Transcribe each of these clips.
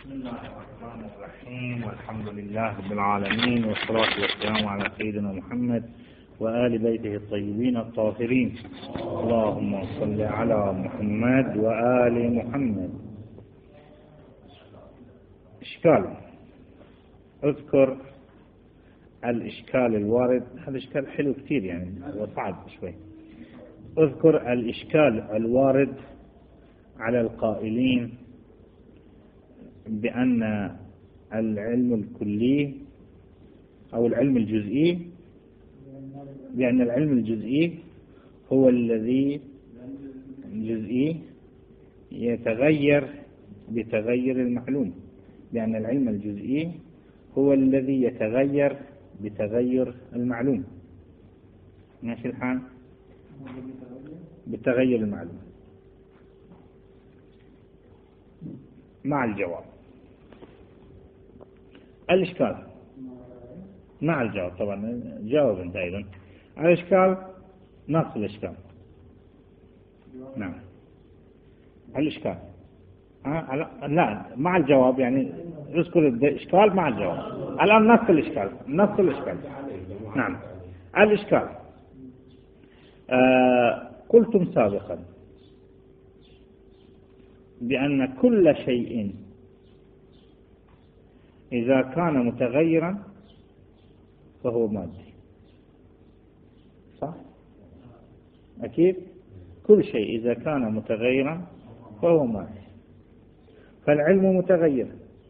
بسم الله الرحمن الرحيم، والحمد لله رب العالمين، والصلاة والسلام على سيدنا محمد وآل بيته الطيبين الطاهرين. اللهم صل على محمد وآل محمد. إشكال، اذكر الإشكال الوارد. هذا إشكال حلو كتير، يعني وصعب شوي. اذكر الإشكال الوارد على القائلين بأن العلم الكلي أو العلم الجزئي، بأن العلم الجزئي هو الذي يتغير بتغير المعلوم، بأن العلم الجزئي هو الذي يتغير بتغير المعلوم. ماشي الحال؟ بتغير المعلوم مع الجواب. الإشكال مع الجواب، طبعا جاوب انت أيضا. الإشكال نفس الإشكال. نعم الإشكال لا مع الجواب، يعني اذكر الإشكال مع الجواب. الآن نفس الإشكال. نعم الإشكال. قلتم سابقا بأن كل شيء إذا كان متغيرا فهو مادي، صح؟ أكيد كل شيء إذا كان متغيرا فهو مادي، فالعلم متغير،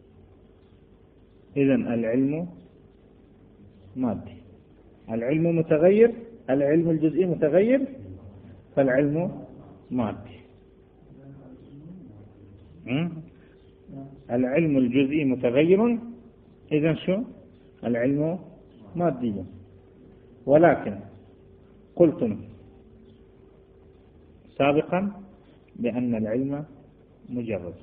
إذن العلم مادي. العلم متغير، العلم الجزئي متغير، فالعلم مادي. العلم الجزئي متغير، إذن شو؟ العلم مادي. ولكن قلتم سابقا بأن العلم مجرد،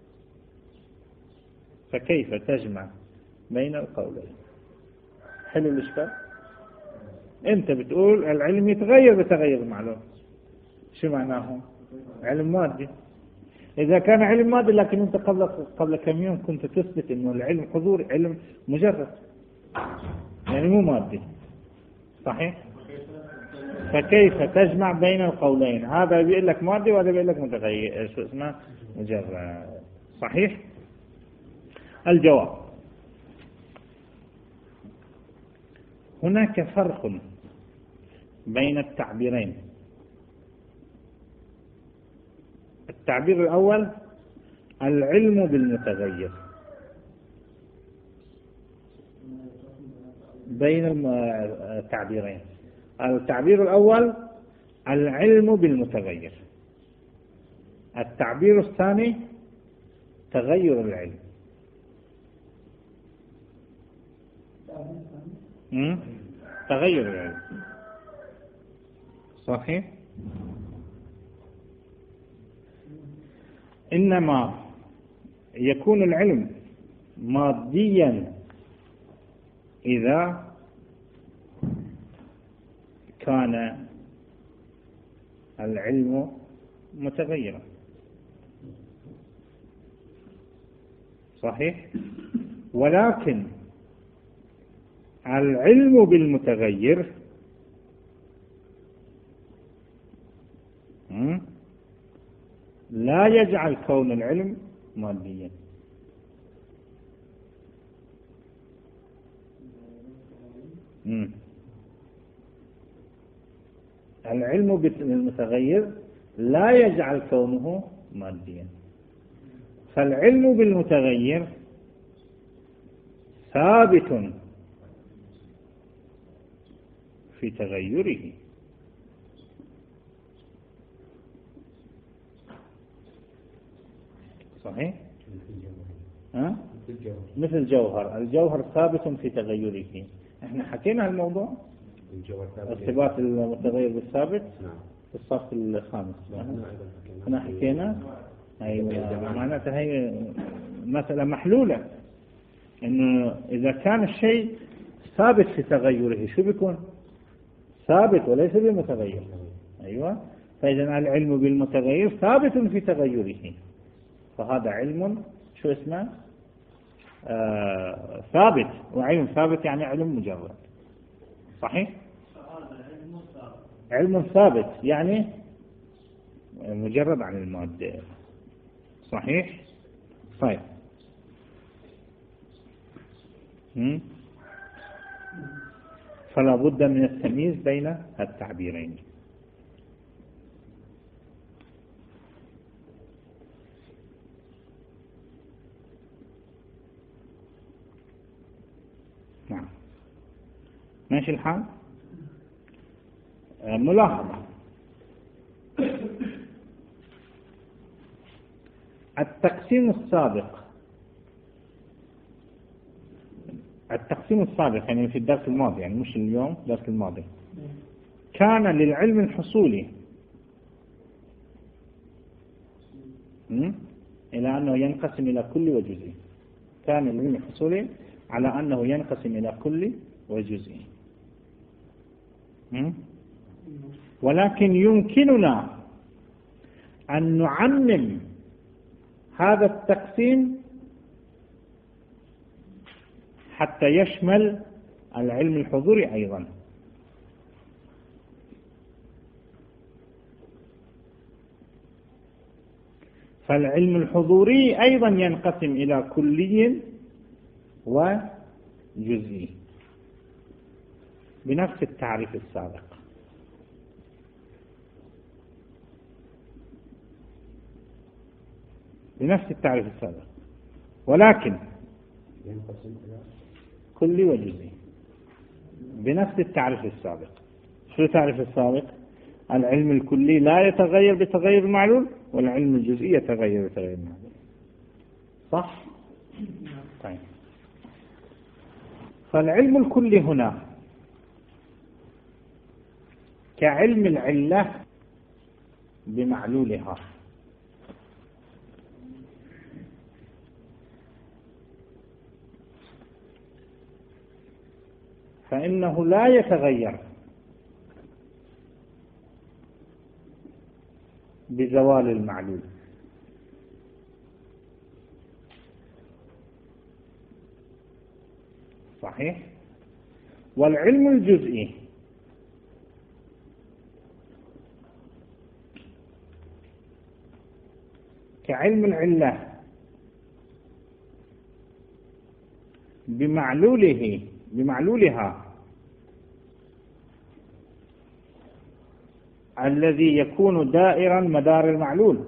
فكيف تجمع بين القولين؟ حلو الإشكال. أنت بتقول العلم يتغير بتغير المعلوم، شو معناه؟ علم مادي. إذا كان علم مادي، لكن أنت قبل كم يوم كنت تثبت أنه العلم حضوري، علم مجرد، يعني مو مادي، صحيح؟ فكيف تجمع بين القولين؟ هذا بيقول لك مادي وهذا بيقول لك متغير، شو اسمه؟ مجرد، صحيح؟ الجواب: هناك فرق بين التعبيرين. التعبير الأول العلم بالمتغير، بين التعبيرين. التعبير الأول العلم بالمتغير، التعبير الثاني تغير العلم. تغير العلم، صحيح؟ إنما يكون العلم ماديا إذا كان العلم متغيرا، صحيح؟ ولكن العلم بالمتغير لا يجعل كون العلم ماديا. العلم بالمتغير لا يجعل كونه ماديا، فالعلم بالمتغير ثابت في تغيره، صحيح؟ مثل الجوهر. الجوهر ثابت في تغيره. احنا حكينا الموضوع ارتباط المتغير بالثابت في الصف الخامس. احنا حكينا. ايوه، معناتها هي مسألة محلولة، انه اذا كان الشيء ثابت في تغيره شو بيكون؟ ثابت وليس بمتغير. ايوه، فإذا العلم بالمتغير ثابت في تغيره، فهذا علم شو اسمه؟ ثابت، وعلم ثابت يعني علم مجرد. صحيح؟ علم ثابت يعني مجرد عن المادة. صحيح؟ طيب. فلا بد من التمييز بين التعبيرين. نعم، ماشي الحال. ملاحظة: التقسيم السابق يعني في الدرس الماضي، يعني مش اليوم، الدرس الماضي، كان للعلم الحصولي إلى أنه ينقسم إلى كل وجزء. كان العلم الحصولي على أنه ينقسم إلى كل وجزء. ولكن يمكننا أن نعمم هذا التقسيم حتى يشمل العلم الحضوري أيضا. فالعلم الحضوري أيضا ينقسم إلى كلي وجزئي بنفس التعريف السابق. ولكن كلي وجزئي بنفس التعريف السابق. شو التعريف السابق؟ العلم الكلي لا يتغير بتغير المعلول، والعلم الجزئي يتغير بتغير المعلول. صح؟ طيب. فالعلم الكلي هنا كعلم العلة بمعلولها، فإنه لا يتغير بزوال المعلول. صحيح؟ والعلم الجزئي كعلم العلة بمعلولها الذي يكون دائرا مدار المعلول،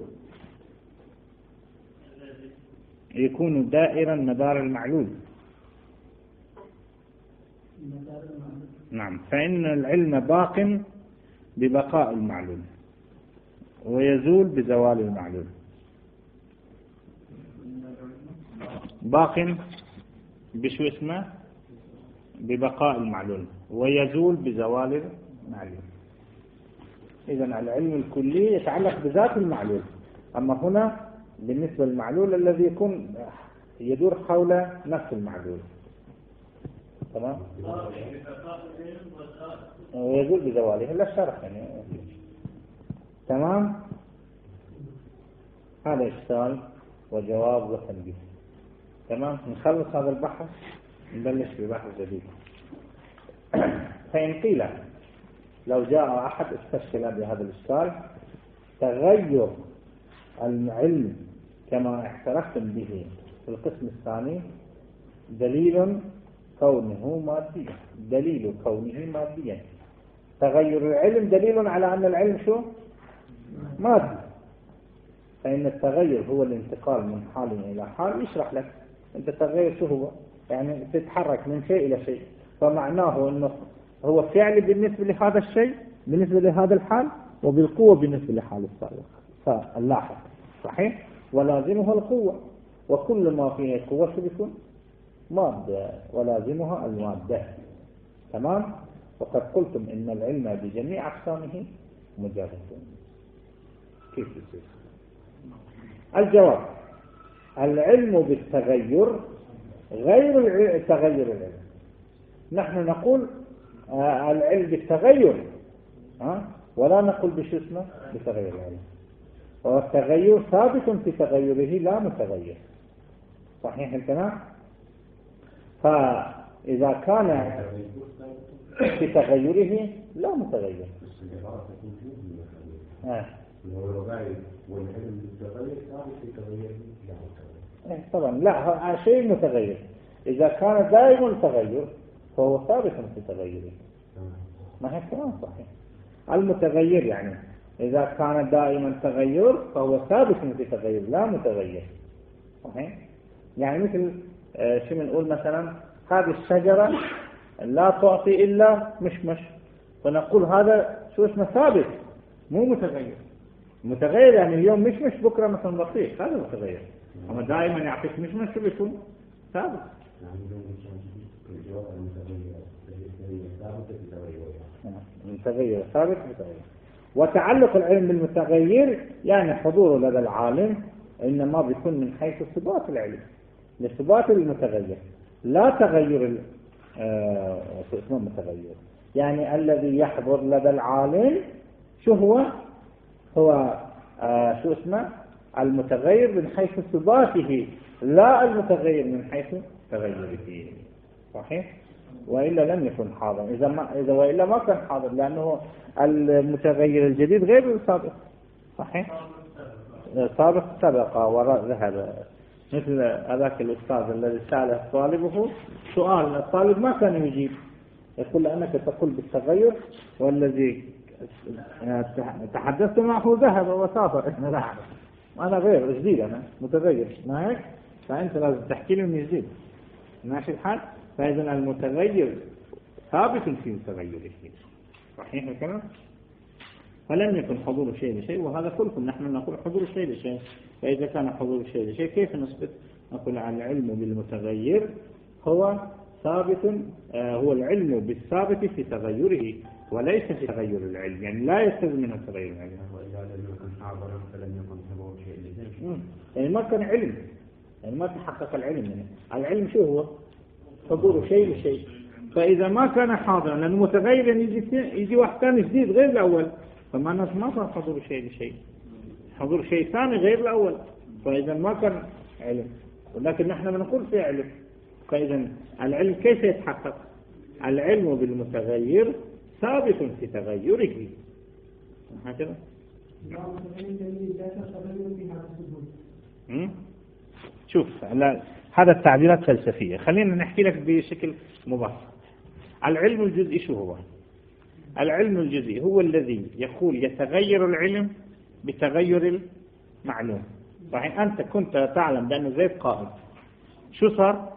نعم. فإن العلم باق ببقاء المعلول ويزول بزوال المعلول. باق بشو اسمه؟ ببقاء المعلول ويزول بزوال المعلول. إذن العلم الكلي يتعلق بذات المعلول، أما هنا بالنسبة للمعلول الذي يكون يدور حول نفس المعلول. تمام؟ ويزول بزواله، إلا الشرح يعني. تمام؟ هذا إشكال وجواب وتنبيه. تمام؟ نخلص هذا البحث نبلش ببحث جديد. فإن قيل لو جاء أحد استشكل بهذا الإشكال: تغير العلم كما احترفتم به في القسم الثاني دليل كونه ماديا. تغير العلم دليل على أن العلم شو؟ مادي. فإن التغير هو الانتقال من حال إلى حال. يشرح لك أنت التغير شو هو، يعني تتحرك من شيء إلى شيء، فمعناه أنه هو فعل بالنسبة لهذا الشيء، بالنسبة لهذا الحال، وبالقوة بالنسبة لحال السابق فاللاحق. صحيح؟ ولازمها القوة، وكل ما فيه قوة بيكون مادة ولازمها المادة. تمام؟ وقد قلتم إن العلم بجميع أقسامه مجرد. كيف يصير؟ الجواب: العلم بالتغير غير تغير العلم. نحن نقول العلم بالتغير ولا نقول بشو اسمه بتغير العلم، والتغير ثابت في تغيره لا متغير. صحيح الكلام؟ فإذا كان في تغيره لا متغير. طبعا لا شيء متغير. إذا كان دائم التغير فهو ثابت في تغيره. ما هي كلام صحيح. المتغير يعني إذا كان دائما التغير فهو ثابت في تغير لا متغير. صحيح. يعني مثل شو بنقول مثلا هذه الشجرة لا تعطي إلا مشمش، فنقول هذا شو اسمه ثابت مو متغير. متغير يعني اليوم مشمش بكرة مثلا بطيخ، هذا متغير. أما دائما يعطيك مشمش شو بيكون ثابت. متغير ثابت متغير. وتعلق العلم بالمتغير يعني حضوره لدى العالم إنما بيكون من حيث ثبات العلم لثبات المتغير لا تغير اسمه متغير. يعني الذي يحضر لدى العالم شو هو شو اسمه المتغير من حيث ثباته لا المتغير من حيث تغيره. صحيح. وإلا لم يكن حاضر. إذا وإلا ما كان حاضر لأنه المتغير الجديد غير السابق. صحيح. سابق سبق وراء ذهب. مثل هذاك الأستاذ الذي سأله طالبه سؤال الطالب ما كان يجيب، يقول لأنك تقول بالتغير والذي تحدثت معه ذهب وسافر. إحنا لا أعرف، أنا غير جديد، أنا متغير ما هيك، فأنت لازم تحكي لي من جديد. ماشي الحال. فإذا المتغير ثابت في تغيره. صحيح الكلام. فلم يكن حضور شيء لشيء، وهذا كلكم نحن نقول حضور شيء لشيء. فإذا كان حضور شيء لشيء كيف نثبت؟ نقول عن العلم بالمتغير هو ثابت، هو العلم بالثابت في تغيره وليس في تغير العلم. يعني لا يستلزم منه تغير العلم. وإذا لم يكن حاضرا فلم يكن حضور شيء لشيء. يعني ما كان علم، يعني ما تحقق العلم. يعني العلم شو هو؟ حضور شيء لشيء. فإذا ما كان حاضرا لأنه متغير يجي واحد ثاني جديد غير الأول، فما ما صار حضور شيء لشيء، حضور شيء ثاني غير الأول. فإذا ما كان علم، ولكن نحن بنقول في علم. فإذا العلم كيف يتحقق؟ العلم بالمتغير ثابت في تغيره. هكذا. شوف هذا التعبيرات فلسفية، خلينا نحكي لك بشكل مبسط. العلم الجزئي شو هو؟ العلم الجزئي هو الذي يقول يتغير العلم بتغير المعلوم. صحيح. أنت كنت تعلم بأنه زيد قائم، شو صار؟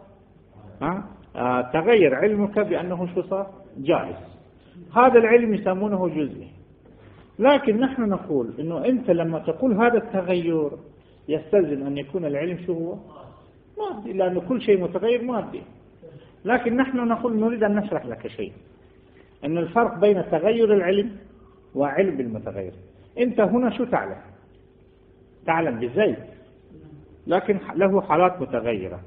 تغير علمك بأنه شو صار؟ جالس. هذا العلم يسمونه جزئي. لكن نحن نقول إنه أنت لما تقول هذا التغير يستلزم أن يكون العلم شو هو؟ مادي، لأنه كل شيء متغير مادي. لكن نحن نقول نريد أن نشرح لك شيء، أن الفرق بين تغير العلم وعلم بالمتغير. أنت هنا شو تعلم؟ تعلم بزيد، لكن له حالات متغيرة.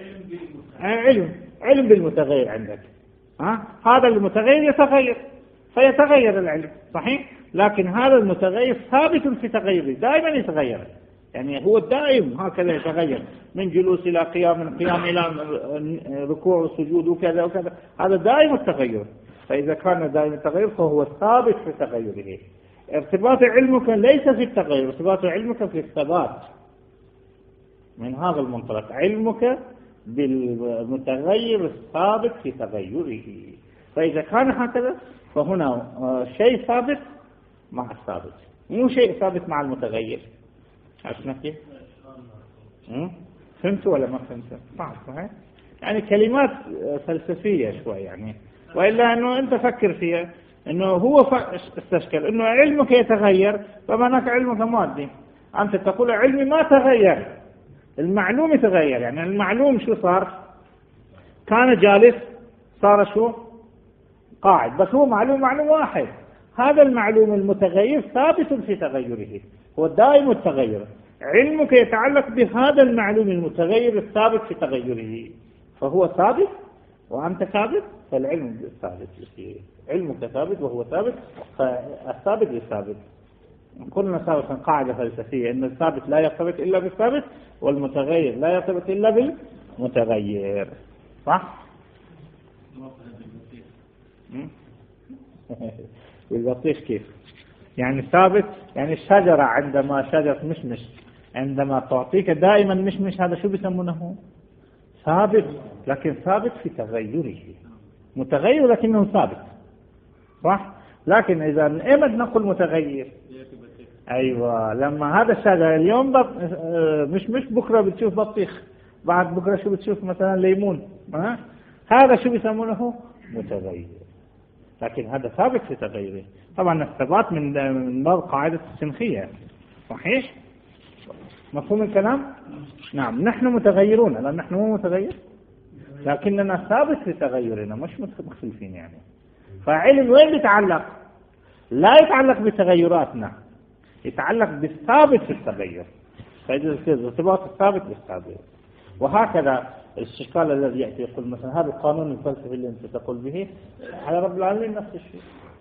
علم بالمتغير عندك. هذا المتغير يتغير فيتغير العلم. صحيح. لكن هذا المتغير ثابت في تغيره، دائما يتغير. يعني هو الدائم هكذا يتغير، من جلوس إلى قيام، من قيام إلى ركوع وسجود وكذا وكذا. هذا دائم التغير. فإذا كان دائم التغير فهو ثابت في تغيره. ارتباط علمك ليس في التغير، ارتباط علمك في الثبات. من هذا المنطلق علمك بالمتغير الثابت في تغيره. فإذا كان هكذا فهنا شيء ثابت مع الثابت، مو شيء ثابت مع المتغير. عشان كيف؟ فهمت ولا ما فهمت؟ صحيح. يعني كلمات فلسفية شوي يعني، وإلا أنه أنت فكر فيها أنه هو استشكل أنه علمك يتغير، فمعناك علمك مادي. أنت تقول علمي ما تغير، المعلوم يتغير. يعني المعلوم شو صار؟ كان جالس صار شو؟ قاعد. بس هو معلوم واحد. هذا المعلوم المتغير ثابت في تغيره، هو دائم التغير. علمك يتعلق بهذا المعلوم المتغير الثابت في تغيره، فهو ثابت وأنت ثابت. فالعلم ثابت، علمك ثابت وهو ثابت، فالثابت للثابت. قلنا سابقا قاعدة فلسفية أن الثابت لا يرتبط إلا بالثابت، والمتغير لا يرتبط إلا بالمتغير. صح؟ والبطيخ كيف؟ يعني ثابت، يعني الشجرة عندما شجرة مشمش عندما تعطيك دائما مشمش، هذا شو بيسمونه؟ ثابت، لكن ثابت في تغيره، متغير لكنه ثابت، صح؟ لكن إذا إمتى نقول متغير؟ أيوة، لما هذا الشجرة اليوم مش بكرة بتشوف بطيخ، بعد بكرة شو بتشوف مثلا ليمون، هذا شو بيسمونه؟ متغير، لكن هذا ثابت في تغيره. طبعا الثبات من باب قاعدة السنخية، صحيح؟ مفهوم الكلام؟ نعم، نحن متغيرون، لأن نحن مو متغير، لكننا ثابت في تغيرنا، مش مختلفين يعني. فعلم وين يتعلق؟ لا يتعلق بتغيراتنا، يتعلق بالثابت في التغير، فإذا ارتباط الثابت بالثابت. وهكذا الاشكال الذي يأتي يقول مثلا هذا القانون الفلسفي اللي أنت تقول به على رب العالمين نفس الشيء.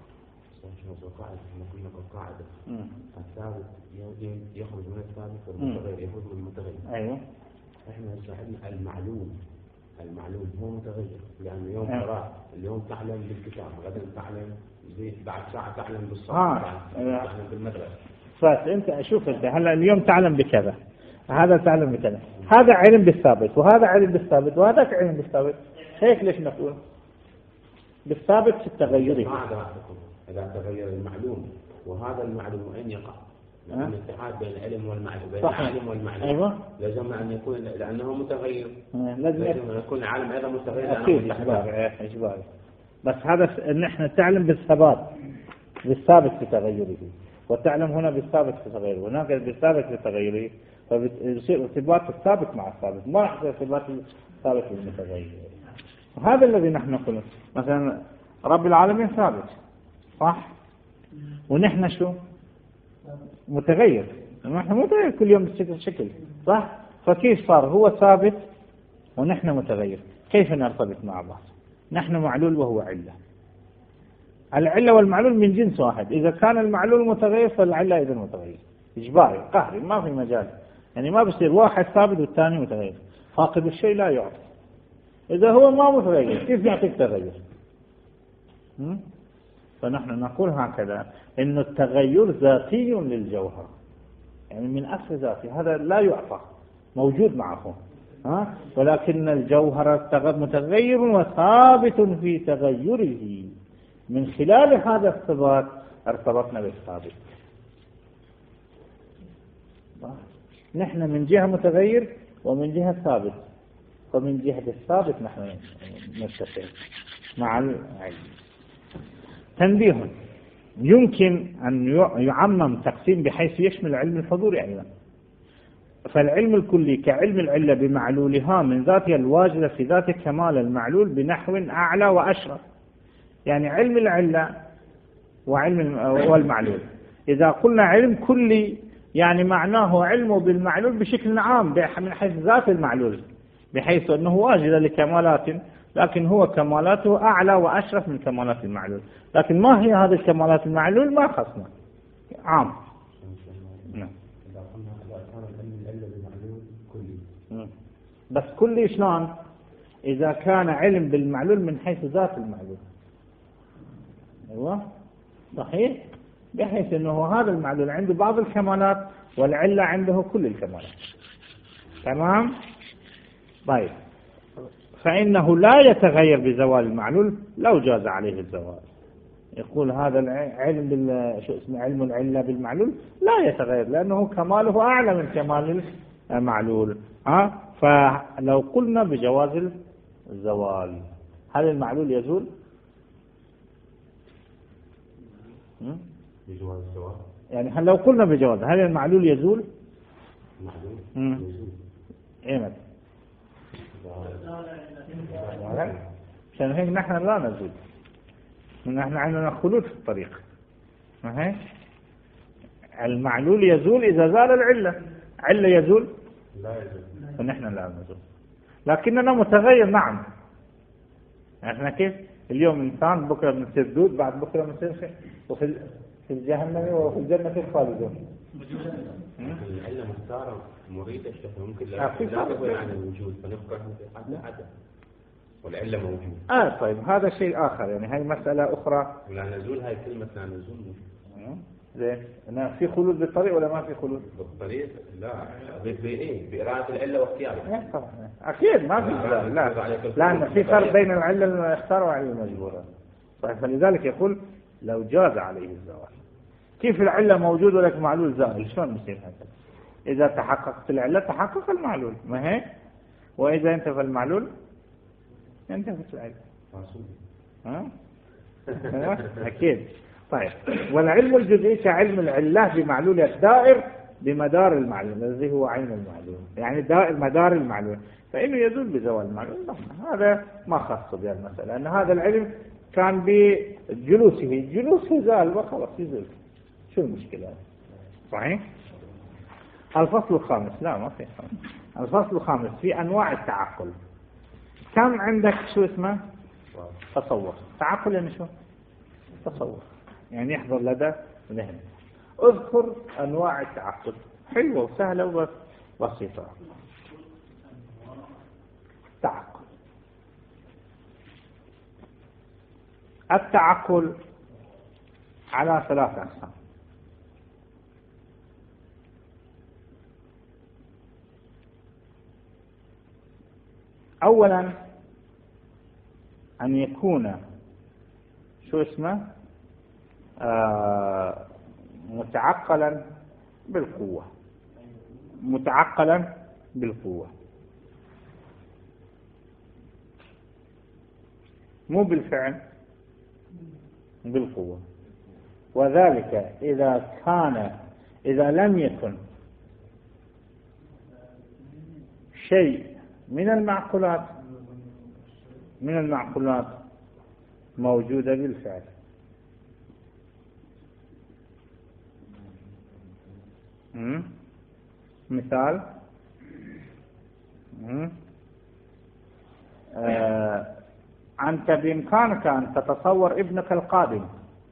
القاعدة الثابت يخرج من الثابت والمتغير يخرج من المتغير. أيوه. إحنا شاهدنا المعلوم هو متغير، لأن اليوم ترى اليوم تعلم بالكتاب، غدا تعلم بعد ساعة تعلم بالصلاة، تعلم بالمدرسة. فأنت أشوف أنت هلا اليوم تعلم بكذا، هذا تعلم بكذا، هذا علم بالثابت وهذا علم بالثابت وهذاك علم بالثابت، هيك ليش نقول بالثابت في التغير؟ إذا تغير المعلوم وهذا المعلوم أين يقع؟ لأن الاتحاد بين العلم والمعلوم، بين العالم والمعلوم. أيوة. لازم أن يكون لأنه متغير، لازم أن يكون العالم أيضا متغير. أكيد إجباري. بس هذا نحن تعلم بالثبات، بالثابت في تغيره، وتعلم هنا بالثابت في تغيره، وهناك بالثابت في تغيره، فبيصير ارتباط الثابت مع الثابت، ما راح يصير ارتباط الثابت بالمتغير. وهذا الذي نحن نقوله. مثلا رب العالمين ثابت، صح؟ ونحن شو؟ متغير، نحن متغير كل يوم بشكل، صح؟ فكيف صار هو ثابت ونحن متغير؟ كيف نرتبط مع بعض؟ نحن معلول وهو علة. العلة والمعلول من جنس واحد، إذا كان المعلول متغير فالعلة أيضا متغير، إجباري قهري، ما في مجال، يعني ما بصير واحد ثابت والثاني متغير. فاقد الشيء لا يعطي، إذا هو ما متغير كيف يعطيك تغير؟ فنحن نقول هكذا إن التغير ذاتي للجوهر، يعني من أصل ذاتي، هذا لا يعطى، موجود معه، ولكن الجوهر متغير وثابت في تغيره. من خلال هذا الثبات ارتبطنا بالثابت. نحن من جهة متغير ومن جهة ثابت، ومن جهة الثابت نحن نتصل مع العلم. تنبيه: يمكن أن يعمم تقسيم بحيث يشمل علم الحضور أيضا. فالعلم الكلي كعلم العلة بمعلولها من ذاتها الواجدة في ذات كمال المعلول بنحو أعلى وأشرف. يعني علم العلة وعلم والمعلول، إذا قلنا علم كلي يعني معناه علمه بالمعلول بشكل عام من حيث ذات المعلول، بحيث أنه واجد لكمالات، لكن هو كمالاته أعلى وأشرف من كمالات المعلول. لكن ما هي هذه الكمالات المعلول؟ ما خصنا، عام. بس كلي شلون؟ إذا كان علم بالمعلول من حيث ذات المعلول. أيوة صحيح، بحيث أنه هذا المعلول عنده بعض الكمالات والعلة عنده كل الكمالات. تمام؟ طيب، فإنه لا يتغير بزوال المعلول لو جاز عليه الزوال. يقول هذا العلم شو اسمه علم العلة بالمعلول لا يتغير لأنه كماله أعلى من كمال المعلول. فلو قلنا بجواز الزوال، هل المعلول يزول؟ بجواز الزوال يعني هل لو قلنا بجواز هل المعلول يزول؟ المعلول يزول. ايه متى؟ عشان هيك نحن لا نزول، نحن عندنا خلود في الطريق. المعلول يزول إذا زال العلة، علة يزول لا يزول، فنحن لا نزول، لكننا متغير. نعم، احنا كيف اليوم إنسان، بكرة بنصير دود، بعد بكرة بنصير خير، وفي الجهنم وفي الجنة الخالدون. العلة مختارة مريدة، ممكن لا تقول عن الوجود فنفكر حتى عدم. والعلة موجودة. طيب هذا شيء آخر، يعني هاي مسألة أخرى. ولا نزول، هاي كلمة لا نزول. ليه؟ أنا في خلود بالطريق ولا ما في خلود؟ بالطريق لا، بإرادة العلة واختيارها. طبعا أكيد ما في لا، لأن في فرق بين العلة المختارة والعلة المجبورة. طيب فلذلك يقول لو جاز عليه الزوال. كيف العلة موجودة ولك معلول زائل؟ شلون يصير هذا؟ إذا تحققت العلة تحقق المعلول، ما هيك؟ وإذا انتفى المعلول انتفت العلة. أكيد. طيب والعلم الجزئي كعلم العلة بمعلول الدائر بمدار المعلول الذي هو عين المعلول، يعني دائر مدار المعلول، فإنه يزول بزوال المعلول. هذا ما خص بهذه المسألة، لأن هذا العلم كان بجلوسه زال وخلاص يزول. شو المشكلة؟ صحيح؟ الفصل الخامس، لا ما في خامس. الفصل الخامس في أنواع التعقل. كم عندك شو اسمه؟ تصور. تعقل يعني شو؟ تصور، يعني يحضر لدى ذهن. اذكر أنواع التعقل. حلوة وسهلة وبسيطة. تعقل. التعقل على 3 أقسام. أولا أن يكون شو اسمه متعقلا بالقوة. متعقلا بالقوة، مو بالفعل، بالقوة. وذلك إذا لم يكن شيء من المعقولات موجودة بالفعل. مثال أنت بإمكانك أن تتصور ابنك القادم.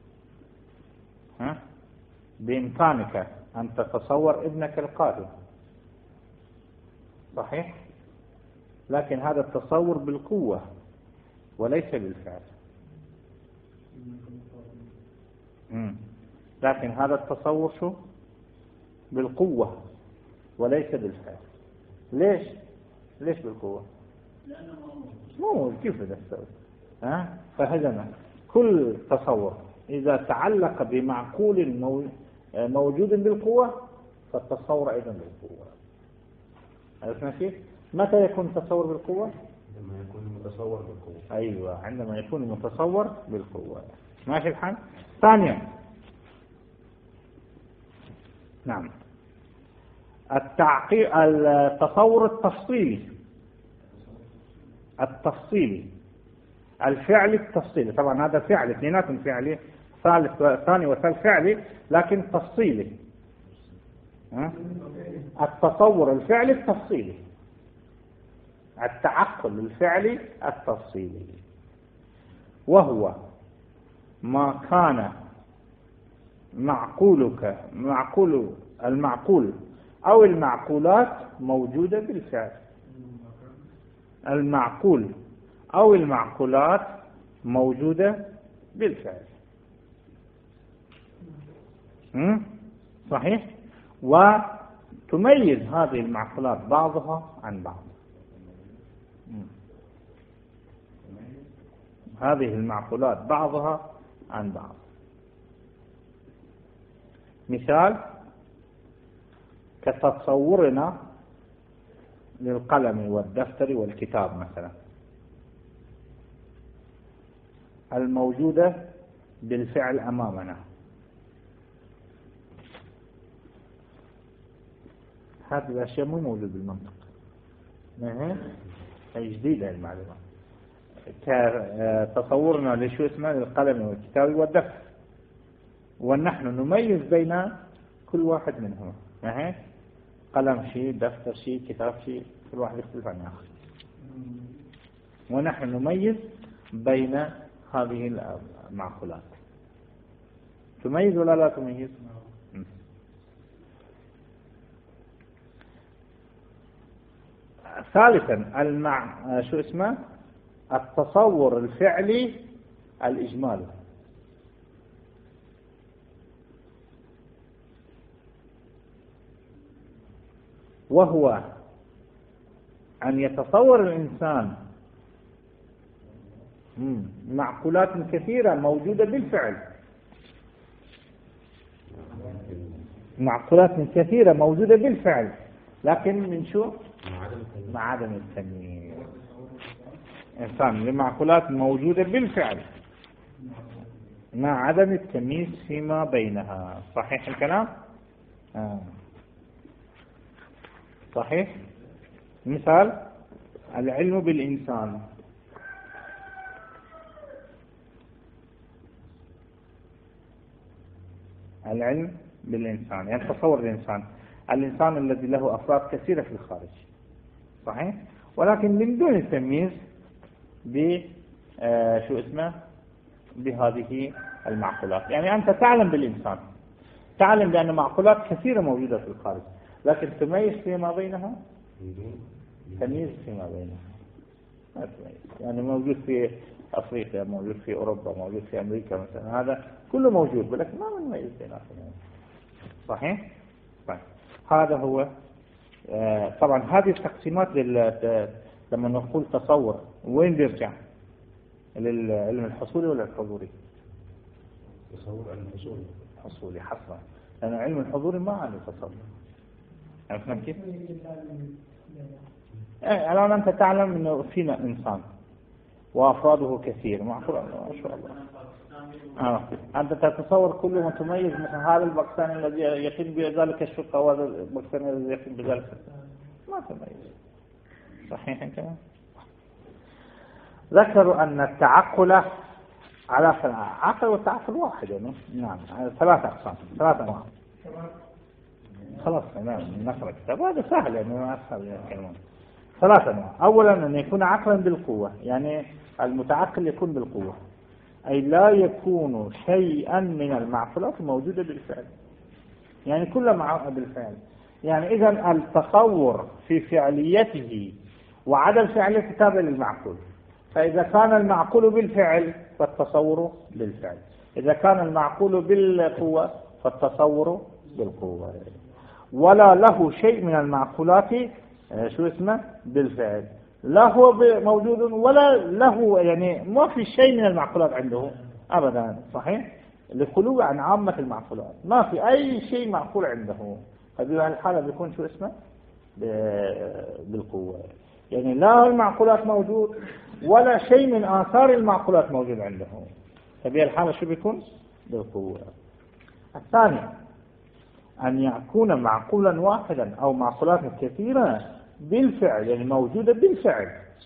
بإمكانك أن تتصور ابنك القادم، صحيح؟ لكن هذا التصور بالقوة وليس بالفعل. لكن هذا التصور شو؟ بالقوة وليس بالفعل. ليش بالقوة؟ مو كيف بدك تسوي؟ فهذا كل تصور إذا تعلق بمعقول موجود بالقوة فالتصور أيضا بالقوة. عرفنا كيف؟ متى يكون التصور بالقوة؟ عندما يكون المتصور بالقوة. أيوة، عندما يكون المتصور بالقوة. ماشي الحال. ثانيا، نعم، التصور التفصيلي، الفعل التفصيلي. طبعا هذا فعل، اثنيناتهم فعلي، ثاني وثالث فعلي، لكن تفصيلي. التصور الفعلي التفصيلي، التعقل الفعلي التفصيلي، وهو ما كان المعقول أو المعقولات موجودة بالفعل. المعقول أو المعقولات موجودة بالفعل، صحيح؟ وتميز هذه المعقولات بعضها عن بعض. هذه المعقولات بعضها عن بعض. مثال كتصورنا للقلم والدفتر والكتاب مثلا، الموجودة بالفعل أمامنا. هذه الأشياء مو موجودة بالمنطق، هي جديدة المعلومة. كتصورنا لشو اسمه للقلم والكتاب والدفتر، ونحن نميز بين كل واحد منهما. قلم شيء، دفتر شيء، كتاب شيء، كل واحد يختلف عن الآخر. ونحن نميز بين هذه المعقولات. تميز ولا لا تميز؟ ثالثا شو اسمه التصور الفعلي الإجمالي. وهو أن يتصور الإنسان معقولات كثيرة موجودة بالفعل، معقولات كثيرة موجودة بالفعل، لكن من شو؟ مع عدم التمييز. إنسان لمعقولات موجودة بالفعل مع عدم التمييز فيما بينها. صحيح الكلام؟ صحيح. مثال العلم بالإنسان. العلم بالإنسان يعني تصور الإنسان الذي له أفراد كثيرة في الخارج، صحيح، ولكن من دون التمييز شو اسمه بهذه المعقولات. يعني أنت تعلم بالإنسان، تعلم بأن معقولات كثيرة موجودة في الخارج، لكن تميز فيما بينها، تمييز فيما بينها ما تميز. يعني موجود في أفريقيا، موجود في أوروبا، موجود في أمريكا مثلا، هذا كله موجود ولكن ما نميز بينهم. صحيح؟ طيب. هذا هو طبعا هذه التقسيمات لما نقول تصور وين بيرجع؟ للعلم الحصولي ولا الحضوري؟ تصور علم الحصولي. حصولي حصرا، لأن علم الحضوري ما عنده تصور. عرفنا كيف؟ الآن أنت تعلم أنه فينا إنسان وأفراده كثير، معقول ما شاء الله. أنت تتصور كله متميز، مثل هذا الباكستاني الذي يقيم بذلك الشقة وهذا الباكستاني الذي يقيم بذلك، ما تميز. صحيح الكلام؟ ذكروا أن التعقل على عقل والتعقل واحد، يعني نعم، ثلاثة أقسام، ثلاثة أنواع. خلاص نعم نقرأ كتاب هذا سهل، يعني ما أسهل يعني. ثلاثة أنواع. أولا أن يكون عقلا بالقوة، يعني المتعقل يكون بالقوة، أي لا يكون شيئا من المعقولات موجودة بالفعل، يعني كل بالفعل. يعني إذا التصور في فعليته وعدم فعليته تابع للمعقول. فإذا كان المعقول بالفعل فالتصور بالفعل، إذا كان المعقول بالقوة فالتصور بالقوة. ولا له شيء من المعقولات شو اسمه بالفعل، لا هو موجود ولا له، يعني ما في شيء من المعقولات عنده أبدا. صحيح؟ لخلو عن عامة المعقولات، ما في أي شيء معقول عنده. هذه الحالة بيكون شو اسمه بالقوة، يعني لا المعقولات موجود ولا شيء من آثار المعقولات موجود عنده. هذه الحالة شو بيكون بالقوة. الثاني أن يكون معقولا واحدا أو معقولات كثيرة بالفعل، يعني موجودة بالفعل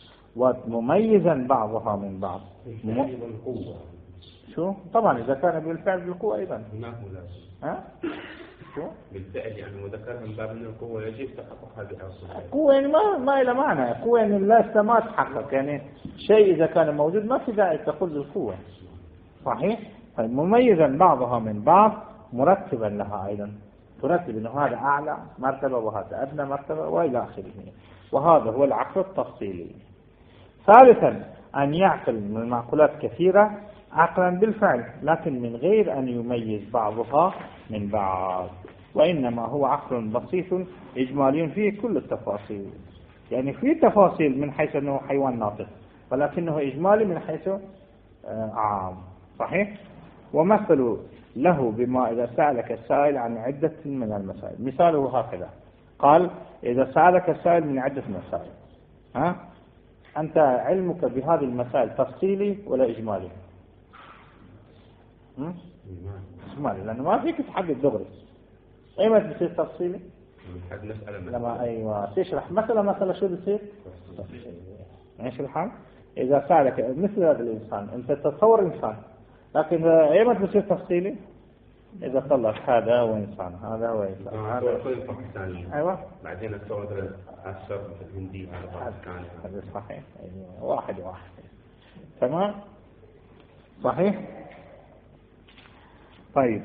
ومميزا بعضها من بعض. بالقوة شو؟ طبعا إذا كان بالفعل بالقوة أيضا. هناك ها؟ شو؟ بالفعل يعني وذكرها من باب أن القوة يجب تحقق هذه الأصول. القوة يعني ما إلى معنى، القوة يعني لا ما تحقق، يعني شيء إذا كان موجود ما في داعي تقول بالقوة. صحيح؟ مميزا بعضها من بعض، مرتبا لها أيضا، ترتب أنه هذا أعلى مرتبة وهذا أدنى مرتبة وإلى آخره. وهذا هو العقل التفصيلي. ثالثا أن يعقل من المعقولات كثيرة عقلا بالفعل، لكن من غير أن يميز بعضها من بعض، وإنما هو عقل بسيط إجمالي فيه كل التفاصيل. يعني فيه تفاصيل من حيث أنه حيوان ناطق، ولكنه إجمالي من حيث عام. صحيح؟ ومثل له بما إذا سألك السائل عن عدة من المسائل. مثاله هكذا قال: إذا سألك السائل من عدة مسائل، أنت علمك بهذه المسائل تفصيلي ولا إجمالي؟ إجمالي، لأنه ما فيك تحدد دغري. أيما بتصير تفصيلي؟ لما أيوة تشرح مسألة شو بتصير؟ ايش الحال؟ إذا سألك مثل هذا الإنسان، أنت تتصور إنسان، لكن أيما بتصير تفصيلي؟ إذا طلعت هذا هو إنسان، هذا هو إنسان، هذا أيوة. بعدين الصور الشر الهندي هذا صحيح، أيوة. واحد تمام. صحيح. طيب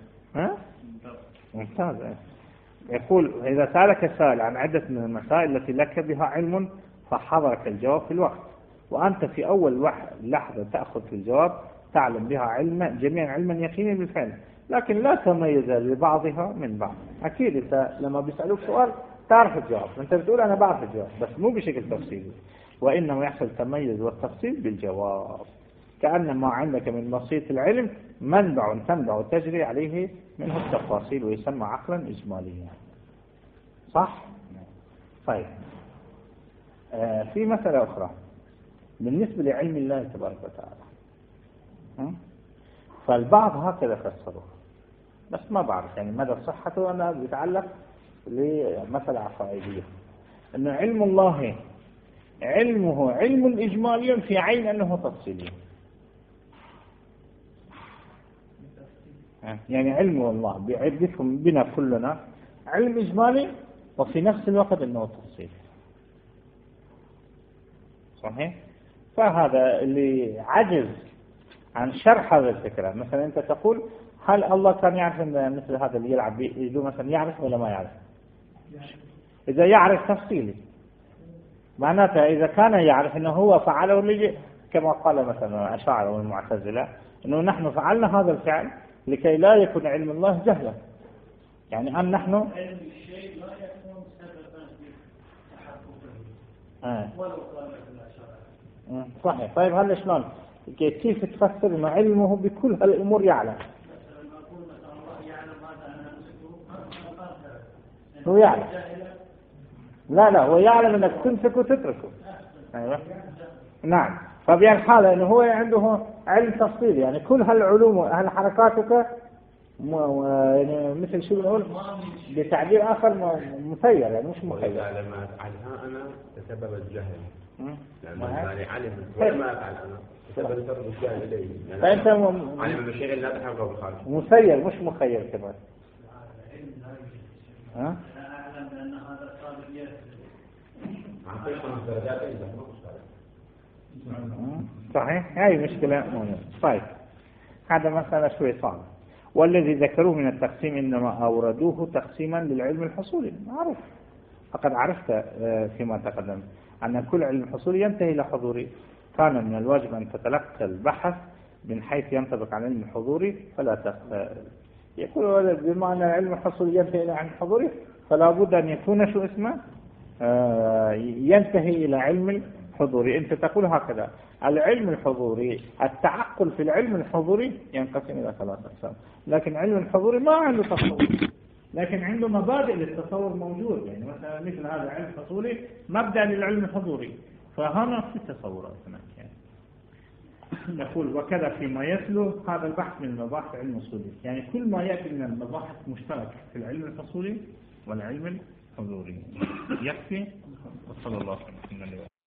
ممتاز. يقول: إذا سألك السائل عن عدة من المسائل التي لك بها علم فحضرك الجواب في الوقت، وأنت في أول لحظة تأخذ في الجواب تعلم بها جميعا علما يقينا بالفعل، لكن لا تميز لبعضها من بعض. أكيد أنت لما بيسألوك سؤال تعرف الجواب، أنت بتقول أنا بعرف الجواب بس مو بشكل تفصيلي، وإنما يحصل تميز والتفصيل بالجواب، كأن ما عندك من بسيط العلم منبع تنبع تجري عليه منه التفاصيل ويسمى عقلا إجماليا. صح؟ طيب في مسألة أخرى بالنسبة لعلم الله تبارك وتعالى، فالبعض هكذا فسروه بس ما بعرف يعني مدى صحته. أنا بيتعلق لمسألة عقائدية أنه علم الله علمه علم إجمالي في عين أنه تفصيلي، يعني علم الله بيعدكم بنا كلنا علم إجمالي وفي نفس الوقت أنه تفصيلي. صحيح؟ فهذا اللي عجز عن شرح هذا الفكرة. مثلا أنت تقول هل الله كان يعرف أن مثل هذا اللي يلعب بيده مثلا يعرف ولا ما يعرف؟ إذا يعرف تفصيلي معناته إذا كان يعرف أنه هو فعله اللي كما قال مثلا الأشاعرة والمعتزلة أنه نحن فعلنا هذا الفعل لكي لا يكون علم الله جهلا، يعني أن نحن علم الشيء لا يكون سببا في تحققه ولو قال الأشاعرة. صحيح. طيب هل شلون كيف تفسر أن علمه بكل هالأمور يعلم؟ مثلا نقول مثلا الله يعلم ماذا أنا أمسكه هو يعلم. لا هو يعلم أنك تمسك وتتركه. أيوة. نعم. فبالحالة أنه هو عنده علم تفصيلي، يعني كل هالعلوم وهالحركاتك يعني مثل شو بنقول بتعبير آخر مسير يعني مش مخير. وإذا لما أفعلها أنا تسبب الجهل، يعني علم وما أفعل أنا تسبب الجهل إليه، يعني فأنت علم بالشيء لا تحقق بالخارج. مسير مش مخير كمان. أعلم أن هذا صادق يأتي. صحيح. هاي مشكلة مهمة. طيب هذا مسألة شوي صعبة. والذي ذكروه من التقسيم إنما أوردوه تقسيما للعلم الحصولي معروف. فقد عرفت فيما تقدم أن كل علم حصولي ينتهي إلى حضوري، كان من الواجب أن تتلقى البحث من حيث ينطبق على العلم الحضوري فلا يقول بما أن العلم الحصولي ينتهي إلى علم الحضوري فلا بد أن يكون شو اسمه ينتهي إلى علم الحضوري. أنت تقول هكذا العلم الحضوري التعقل في العلم الحضوري ينقسم إلى 3 أقسام، لكن علم الحضوري ما عنده تصور لكن عنده مبادئ للتصور موجود، يعني مثلا مثل هذا العلم الحصولي مبدأ للعلم الحضوري، فهنا في تصورات هناك يعني. نقول وكذا فيما يتلو هذا البحث من المباحث علم الحصولي، يعني كل ما يأتي من المباحث مشترك في العلم الحصولي والعلم الحضوري. يكفي. وصلى الله عليه وسلم.